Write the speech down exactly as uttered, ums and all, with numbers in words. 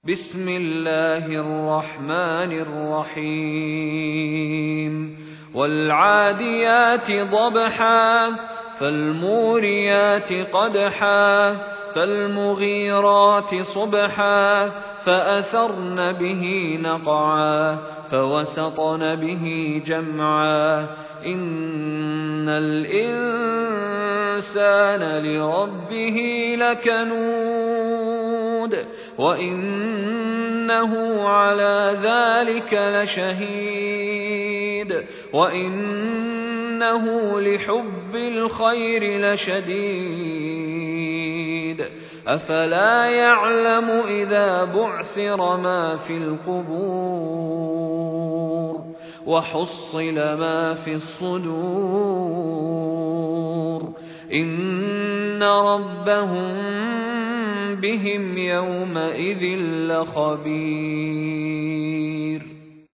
بسم الله الرحمن الرحيم والعاديات ضبحا فالموريات قدحا فالمغيرات صبحا فأثرن به نقعا فوسطن به جمعا إن الإنسان لربه لكنود وإنه على ذلك لشهيد وإنه لحب الخير لشديد أفلا يعلم إذا بعثر ما في القبور وحصل ما في الصدور إن ربهم بهم يومئذ لخبير.